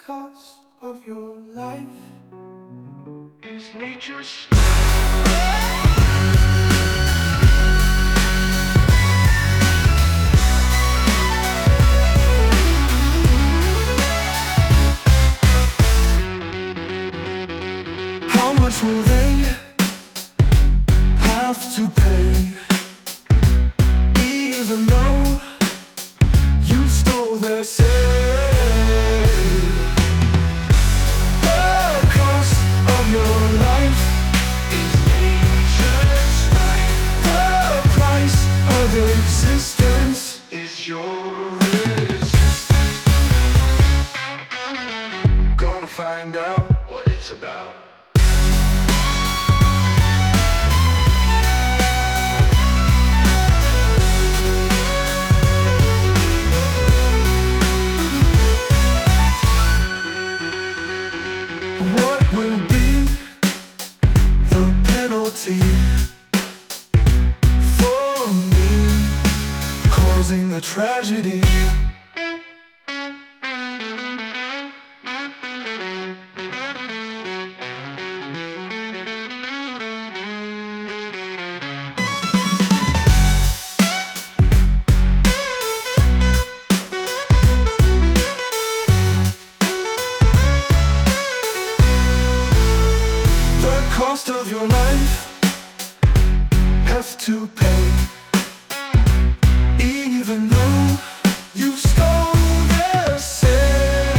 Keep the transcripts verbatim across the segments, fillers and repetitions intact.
cost of your life is nature's. How much will they have to pay, even though you stole their say? The cost of your life is nature's right. The price of existence is your resistance. Gonna find out what it's about. What will be the penalty for me causing the tragedy? Cost of your life have to pay, even though you stole their say.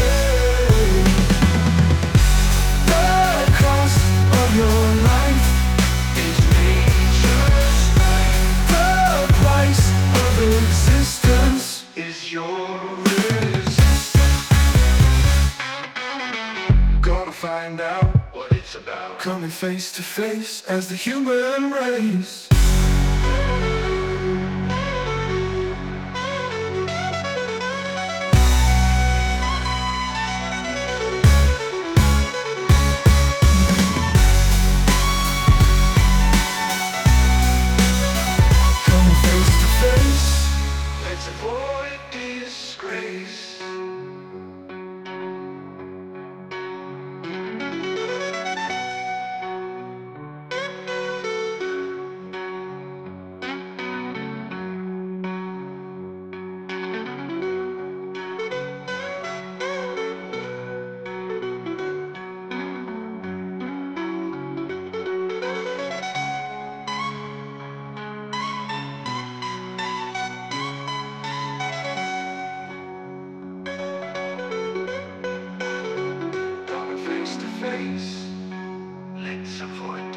The cost of your life is nature's right. The price of existence is your resistance. Gonna find out what it's about. Coming face to face as the human race. Coming face to face, let's avoid disgrace. Face, let's avoid